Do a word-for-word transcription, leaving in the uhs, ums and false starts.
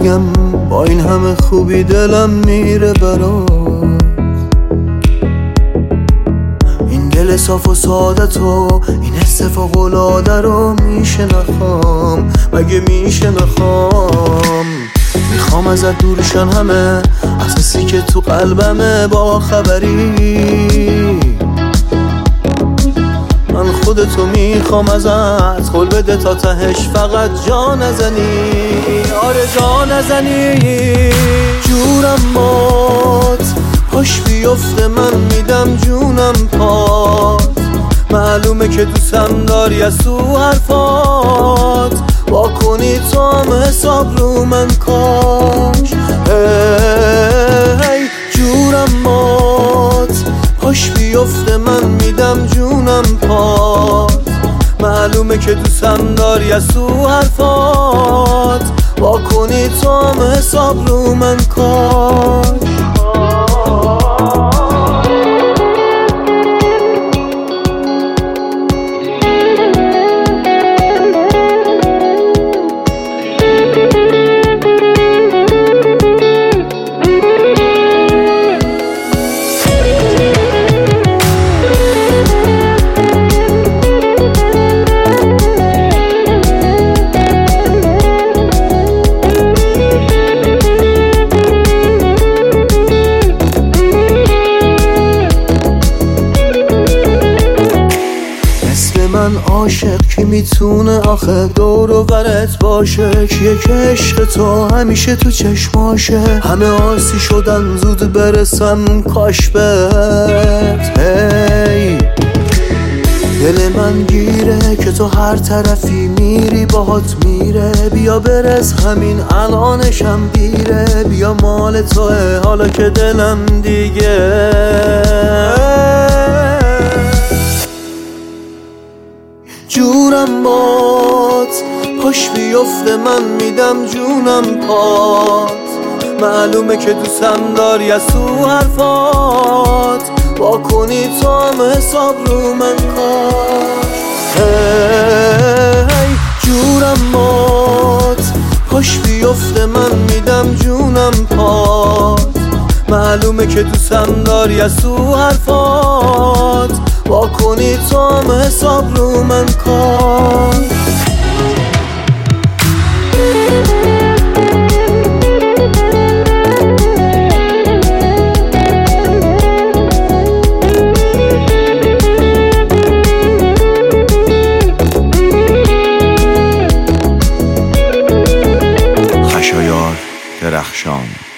بگم با این همه خوبی دلم میره برات. این دل صاف و ساده تو، این حس فوق‌العاده رو میشه نخوام، مگه میشه نخوام. میخوام ازت دورشن همه از حسی که تو قلبمه، با خبری من خودتو میخوام ازت قول بده تا تهش فقط جا نزنی، آره جا نزنی. جورم باد پاش بیفته من میدم جونم پات، معلومه که دوستم داری از تو حرفات، با کنی تو هم حساب رو من کاش. هی جورم باد پاش بیفته من میدم جونم پات، معلومه که دوستم داری از تو حرفات، با کنی تو هم حساب رو من کاش. من عاشق کی میتونه آخه دور و برت باشه، کیه که عشق تو همیشه تو چشماشه. همه آسی شدن زود برسم کاش بهت. هی دل من گیره که تو هر طرفی میری باهات میره، بیا برس همین الانشم دیره، بیا مال توه حالا که دلم دیگه. جورم باد پاش بیفته من میدم جونم پات، معلومه که دوستم داری از تو حرفات، با کنی تو هم حساب رو من کاش. هی جورم باد پاش بیفته من میدم جونم پات، معلومه که دوستم داری از تو حرفات، با کنی تو هم حساب رو من کاش. خشایار درخشان.